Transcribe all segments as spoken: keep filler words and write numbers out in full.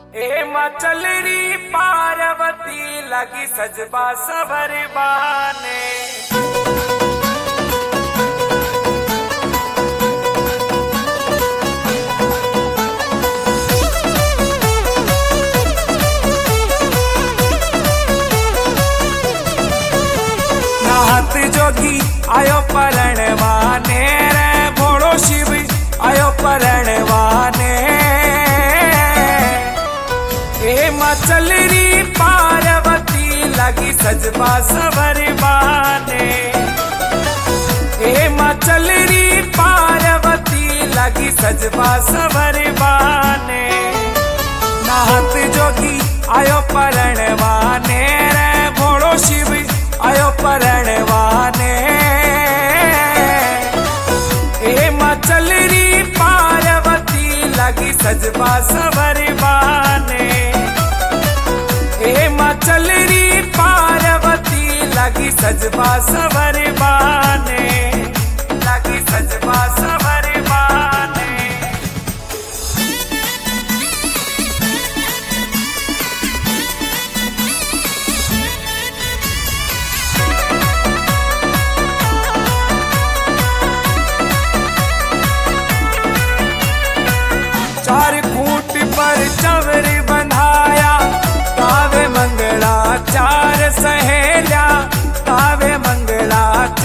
ए मचलरी पार्वती लगी सजबा सवर बाने। नाहत जोगी आयो परणवाने रे भोड़ो शिव आयो परणवाने। ए मचलरी पार्वती लगी सजबा सवर बाने। ए मचलरी पार्वती लगी सजबा सवर बाने। नाहत जोगी आयो परणवाने रे भोड़ो शिव आयो परणवाने। ए मचलरी पार्वती लगी सजबा सवर बाने। ए मचलरी पार्वती लगी सजबा सवर बाने। लगी सजबा सवर बाने। चार खूंट पर चवर बंधाया तावे मंगला चार सहेल्या तावे मंगला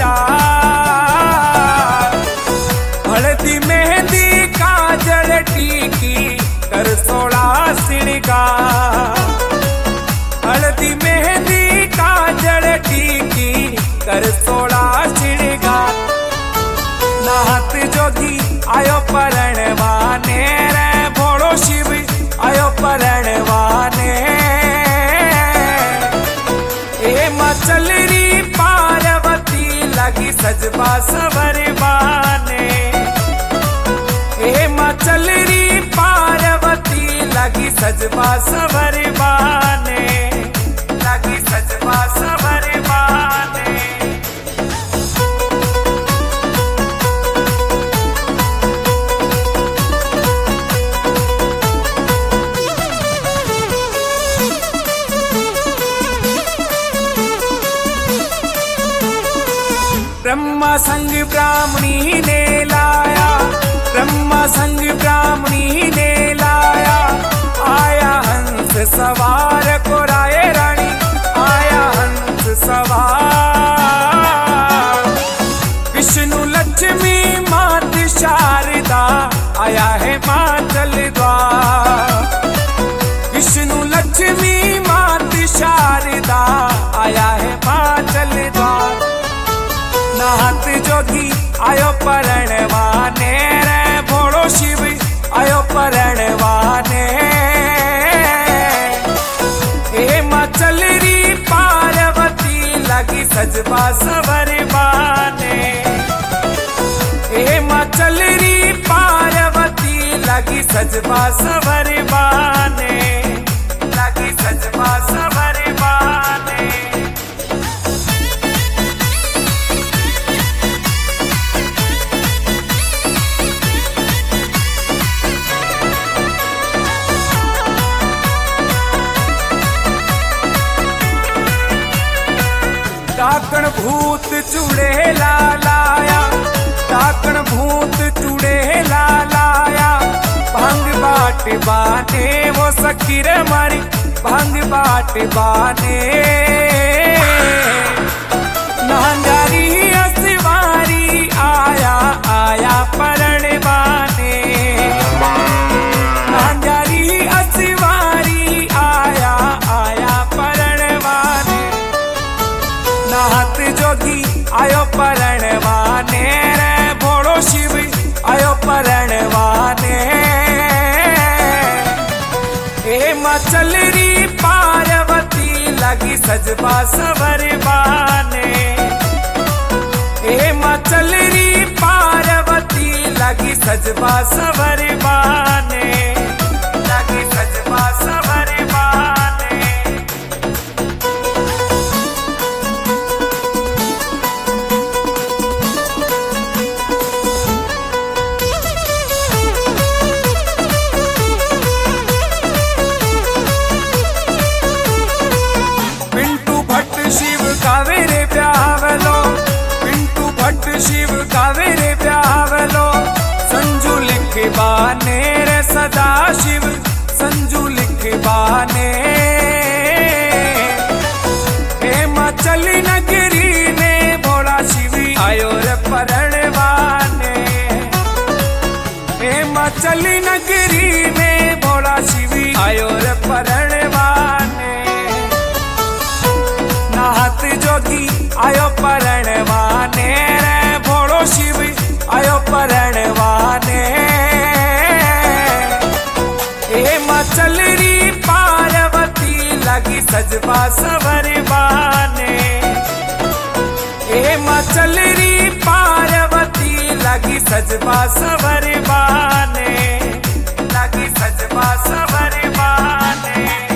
चार। हल्दी मेहंदी काजल टीकी कर सोला श्रृंगार। हल्दी मेहंदी काजल टीकी कर सोला श्रृंगार। नाहत जोगी आयो परणवाने रे भोड़ो शिव आयो परणवाने। ए मचलरी पार्वती लगी सजबा सवर बाने। ए मचलरी पार्वती लगी सजबा सवर बाने। लगी सजबा सवर बाने। ब्रह्मा संग ब्राह्मणी ने लाया। ब्रह्मा संग ब्राह्मणी ने लाया। आया हंस सवार को राय रानी। आया हंस सवार। विष्णु लक्ष्मी मात शारदा आया है मातल द्वार। विष्णु लक्ष्मी मात शारदा आया है मातल द्वार। नाहत जोगी आयो परणवाने रे भोड़ो शिव आयो परणवाने। ए मचलरी पार्वती लगी सजबा सवर बाने। ए मचलरी पार्वती लगी सजबा सवर बाने। लगी सजबा सवर बाने। डाकण भूत चुड़ेला लाया। डाकण भूत चुड़ेला लाया। भांग बाट बाने वो सकीर मारी भांग बाट बाने। नांजारी असवारी आया आया परण बाने। नांजारी असवारी आया आया परण बाने। नाहत जोगी आयो परणवाने रे भोड़ो शिव आयो परणवाने। ए मचलरी पार्वती लगी सजबा सवर बाने। ए मचलरी पार्वती लगी सजबा सवर बाने। लगी सजबा सवर बाने। बाने रे सदा शिव संजू लिखबाने। हिमाचल नगरी ने भोला शिव आयो रे परणवाने। हिमाचल नगरी में भोला शिव आयो रे परणवाने। नाहत जोगी आयो परणवाने रे भोलो शिव आयो परणवाने। हिमाचल री पार्वती लगी सजबा सवरवाने। हिमाचल री पार्वती लगी सजबा सवरवाने। लगी सजबा सवरवाने।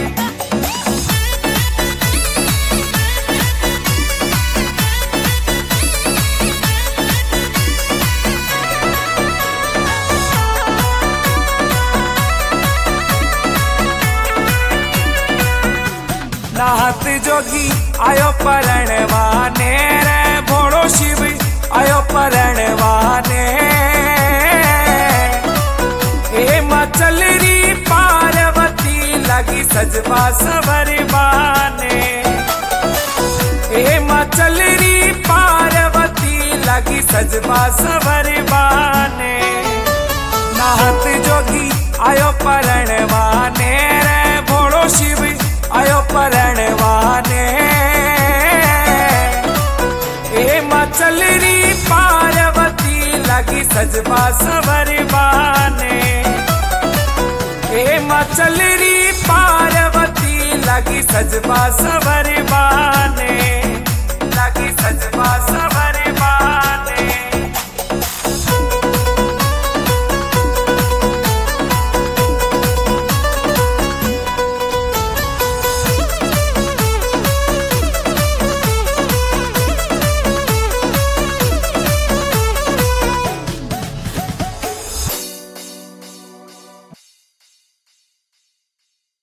नाहत जोगी आयो परणवाने रे भोलो शिव आयो परणवाने। हिमाचल री पार्वती लगी सजबा सवरवाने। हिमाचल री पार्वती लगी सजबा सवरवाने। नाहत जोगी आयो परणवाने रे भोलो शिव आयो परणवाने। हिमाचल री पार्वती लगी सजबा सवरवाने। हिमाचल री पार्वती लगी सजबा सवरवाने।